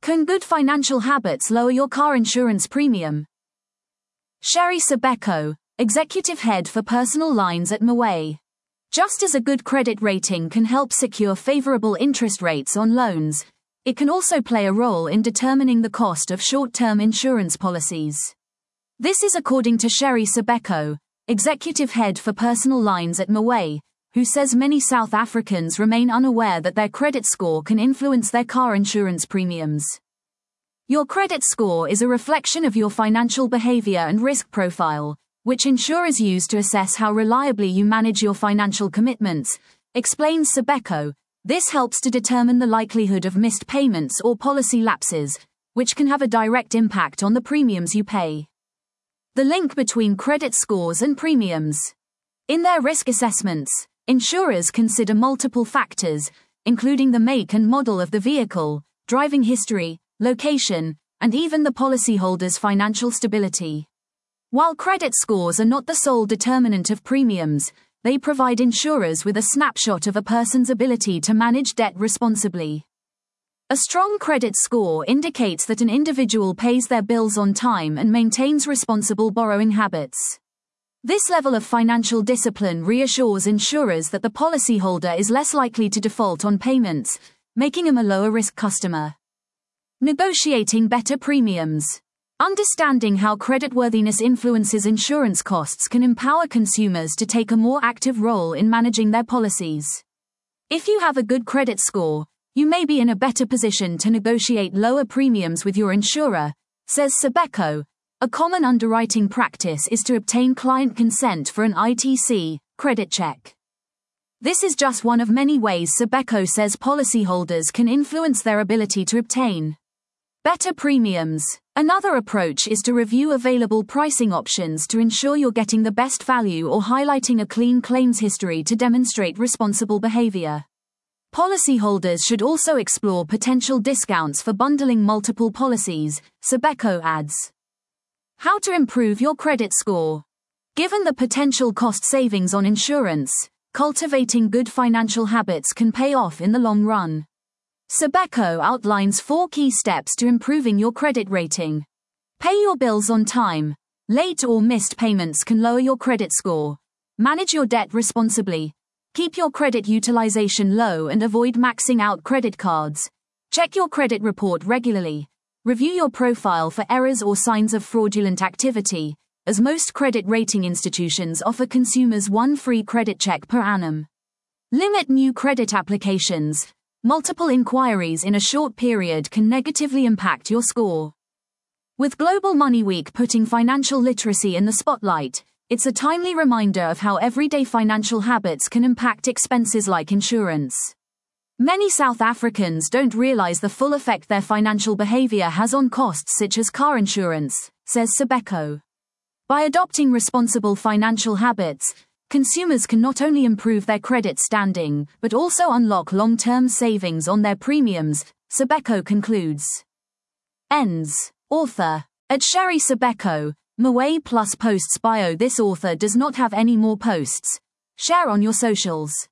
Can good financial habits lower your car insurance premium? Sherry Sabeko, Executive Head for Personal Lines at Maway. Just as a good credit rating can help secure favorable interest rates on loans, it can also play a role in determining the cost of short-term insurance policies. This is according to Sherry Sabeko, Executive Head for Personal Lines at Maway, who says many South Africans remain unaware that their credit score can influence their car insurance premiums. Your credit score is a reflection of your financial behavior and risk profile, which insurers use to assess how reliably you manage your financial commitments, explains Sabeko. This helps to determine the likelihood of missed payments or policy lapses, which can have a direct impact on the premiums you pay. The link between credit scores and premiums. In their risk assessments, insurers consider multiple factors, including the make and model of the vehicle, driving history, location, and even the policyholder's financial stability. While credit scores are not the sole determinant of premiums, they provide insurers with a snapshot of a person's ability to manage debt responsibly. A strong credit score indicates that an individual pays their bills on time and maintains responsible borrowing habits. This level of financial discipline reassures insurers that the policyholder is less likely to default on payments, making him a lower-risk customer. Negotiating better premiums. Understanding how creditworthiness influences insurance costs can empower consumers to take a more active role in managing their policies. If you have a good credit score, you may be in a better position to negotiate lower premiums with your insurer, says Sabeko. A common underwriting practice is to obtain client consent for an ITC, credit check. This is just one of many ways Sabeko says policyholders can influence their ability to obtain better premiums. Another approach is to review available pricing options to ensure you're getting the best value or highlighting a clean claims history to demonstrate responsible behavior. Policyholders should also explore potential discounts for bundling multiple policies, Sabeko adds. How to improve your credit score. Given the potential cost savings on insurance, cultivating good financial habits can pay off in the long run. Sabeko outlines 4 key steps to improving your credit rating. Pay your bills on time. Late or missed payments can lower your credit score. Manage your debt responsibly. Keep your credit utilization low and avoid maxing out credit cards. Check your credit report regularly. Review your profile for errors or signs of fraudulent activity, as most credit rating institutions offer consumers 1 free credit check per annum. Limit new credit applications. Multiple inquiries in a short period can negatively impact your score. With Global Money Week putting financial literacy in the spotlight, it's a timely reminder of how everyday financial habits can impact expenses like insurance. Many South Africans don't realize the full effect their financial behavior has on costs such as car insurance, says Sabeko. By adopting responsible financial habits, consumers can not only improve their credit standing but also unlock long-term savings on their premiums, Sabeko concludes. Ends. Author. At Sherry Sabeko, Maway Plus posts bio. This author does not have any more posts. Share on your socials.